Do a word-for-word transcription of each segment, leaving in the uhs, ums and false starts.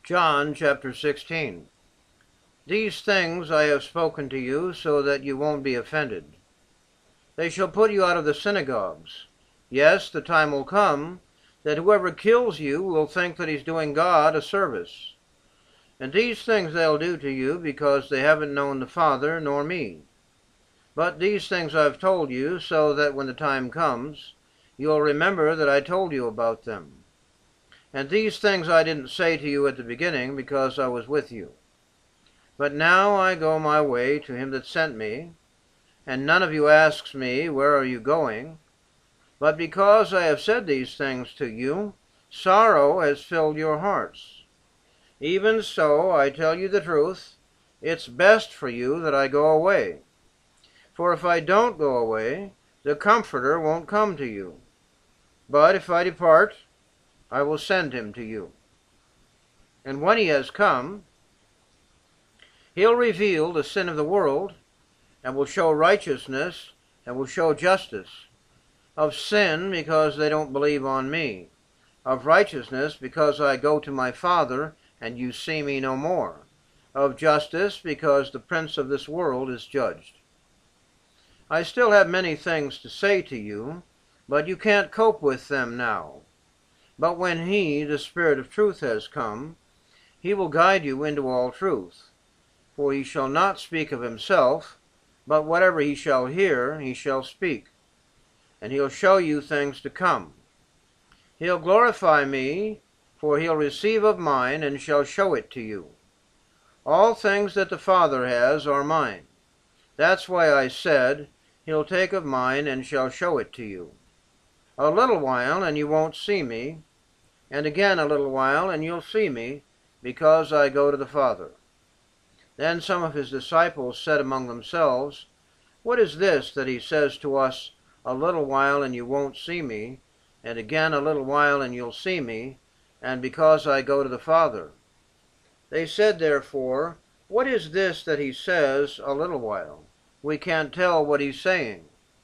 John chapter sixteen. These things I have spoken to you so that you won't be offended. They shall put you out of the synagogues. Yes, the time will come that whoever kills you will think that he's doing God a service. And these things they'll do to you because they haven't known the Father nor me. But these things I've told you so that when the time comes, you'll remember that I told you about them. And these things I didn't say to you at the beginning because I was with you. But now I go my way to him that sent me, and none of you asks me, where are you going? But because I have said these things to you, sorrow has filled your hearts. Even so, I tell you the truth, it's best for you that I go away. For if I don't go away, the Comforter won't come to you. But if I depart, I will send him to you. And when he has come, he'll reveal the sin of the world, and will show righteousness, and will show justice. Of sin, because they don't believe on me. Of righteousness, because I go to my Father, and you see me no more. Of justice, because the prince of this world is judged. I still have many things to say to you, but you can't cope with them now. But when he, the Spirit of truth, has come, he will guide you into all truth. For he shall not speak of himself, but whatever he shall hear, he shall speak. And he'll show you things to come. He'll glorify me, for he'll receive of mine, and shall show it to you. All things that the Father has are mine. That's why I said, he'll take of mine, and shall show it to you. A little while, and you won't see me, and again a little while, and you'll see me, because I go to the Father. Then some of his disciples said among themselves, What is this that he says to us, A little while, and you won't see me, and again a little while, and you'll see me, and because I go to the Father? They said therefore, What is this that he says, a little while? We can't tell what he's saying.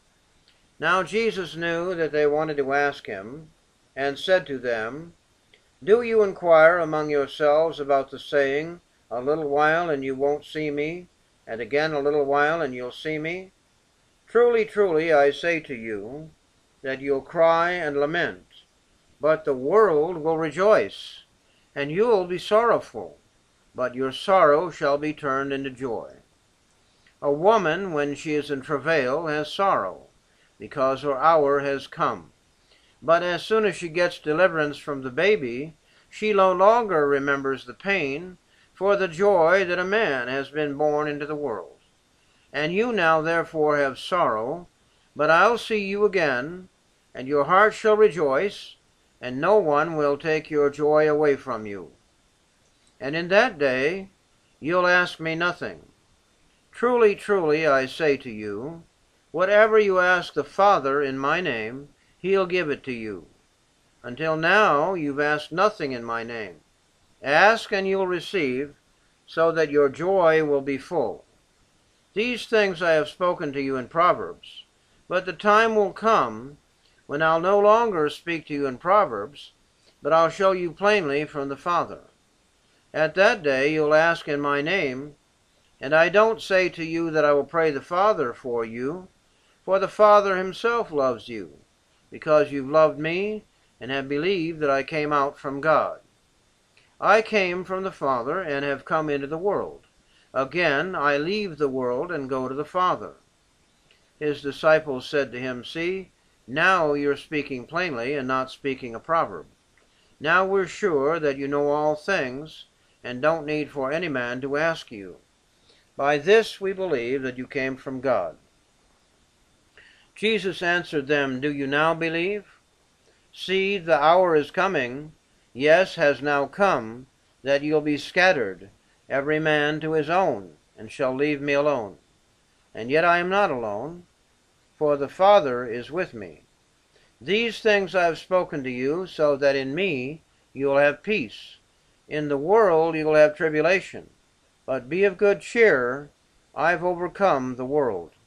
Now Jesus knew that they wanted to ask him, and said to them, Do you inquire among yourselves about the saying, A little while, and you won't see me, and again a little while, and you'll see me? Truly, truly, I say to you, that you'll cry and lament, but the world will rejoice, and you'll be sorrowful, but your sorrow shall be turned into joy. A woman, when she is in travail, has sorrow, because her hour has come. But as soon as she gets deliverance from the baby, she no longer remembers the pain, for the joy that a man has been born into the world. And you now therefore have sorrow, but I'll see you again, and your heart shall rejoice, and no one will take your joy away from you. And in that day you'll ask me nothing. Truly, truly, I say to you, whatever you ask the Father in my name, he'll give it to you. Until now you've asked nothing in my name. Ask and you'll receive, so that your joy will be full. These things I have spoken to you in Proverbs, but the time will come when I'll no longer speak to you in Proverbs, but I'll show you plainly from the Father. At that day you'll ask in my name, and I don't say to you that I will pray the Father for you, for the Father himself loves you, because you've loved me and have believed that I came out from God. I came from the Father and have come into the world. Again, I leave the world and go to the Father. His disciples said to him, See, now you're speaking plainly and not speaking a proverb. Now we're sure that you know all things and don't need for any man to ask you. By this we believe that you came from God. Jesus answered them, Do you now believe? See, the hour is coming, yes, has now come, that you'll be scattered, every man to his own, and shall leave me alone. And yet I am not alone, for the Father is with me. These things I have spoken to you, so that in me you'll have peace. In the world you'll have tribulation, but be of good cheer, I've overcome the world.